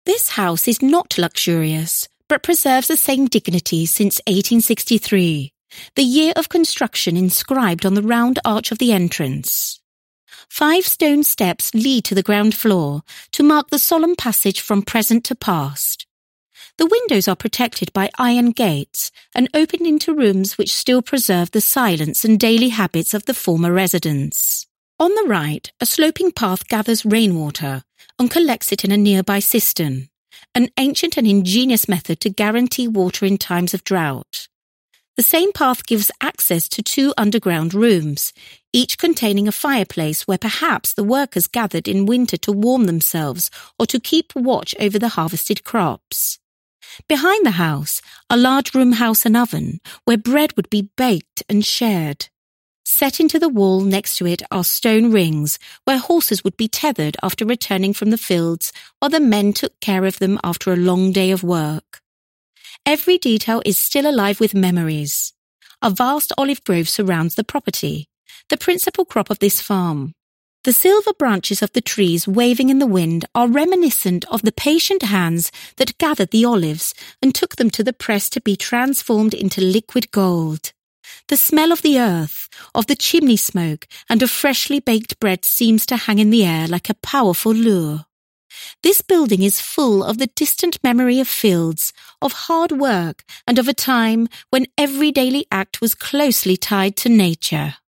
This house is not luxurious, but preserves the same dignity since 1863, the year of construction inscribed on the round arch of the entrance. 5 stone steps lead to the ground floor to mark the solemn passage from present to past. The windows are protected by iron gates and open into rooms which still preserve the silence and daily habits of the former residents. On the right, a sloping path gathers rainwater and collects it in a nearby cistern, an ancient and ingenious method to guarantee water in times of drought. The same path gives access to 2 underground rooms, each containing a fireplace where perhaps the workers gathered in winter to warm themselves or to keep watch over the harvested crops. Behind the house, a large room house and oven where bread would be baked and shared. Set into the wall next to it are stone rings where horses would be tethered after returning from the fields while the men took care of them after a long day of work. Every detail is still alive with memories. A vast olive grove surrounds the property, the principal crop of this farm. The silver branches of the trees waving in the wind are reminiscent of the patient hands that gathered the olives and took them to the press to be transformed into liquid gold. The smell of the earth, of the chimney smoke, and of freshly baked bread seems to hang in the air like a powerful lure. This building is full of the distant memory of fields, of hard work, and of a time when every daily act was closely tied to nature.